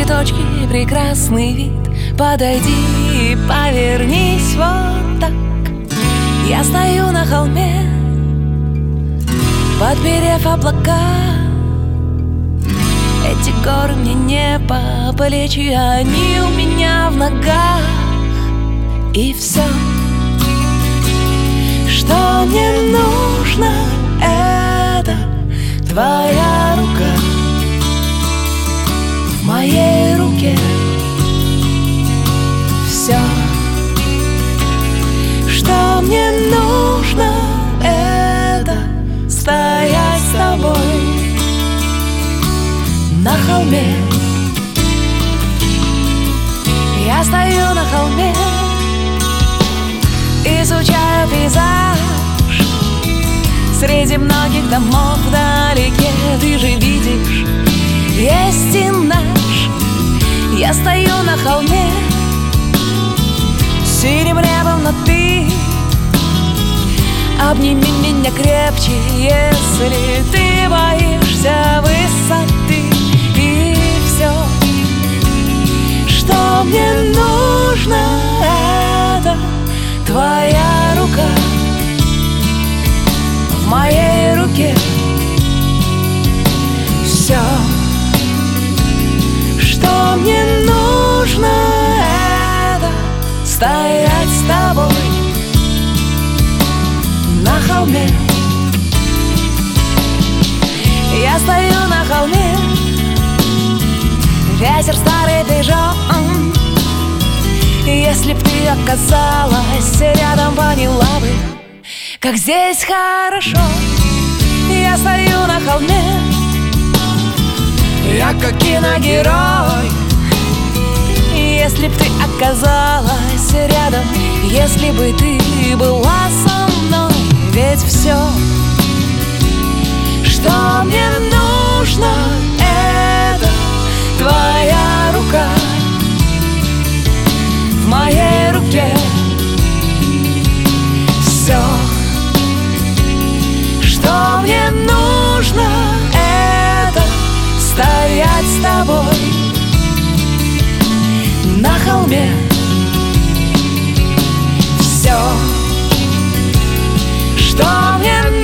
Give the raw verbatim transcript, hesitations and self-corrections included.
цветочки, прекрасный вид. Подойди и повернись вот так. Я стою на холме, подперев облака. Эти горы мне не по плечи, они у меня в ногах. И все, что мне нужно, это твоя рука в моей руке. Все, что мне нужно, это стоять с тобой на холме. Я стою на холме, изучаю пейзаж. Среди многих домов вдалеке, ты же видишь, есть и наш. Я стою на холме, синим небом, но ты обними меня крепче, если ты боишься высоты. И все, что мне нужно, это твоя рука в моей руке. Все, что мне нужно, это стоять с тобой на холме. Я стою на холме, ветер старый пижон. Если б ты оказалась рядом, поняла бы, как здесь хорошо. Я стою на холме, я как киногерой. Если б ты оказалась рядом, если бы ты была со мной. Ведь все, что мне нужно, это твоя рука в моей руке. Все, что мне нужно, это стоять с тобой на холме. Все, что мне нужно,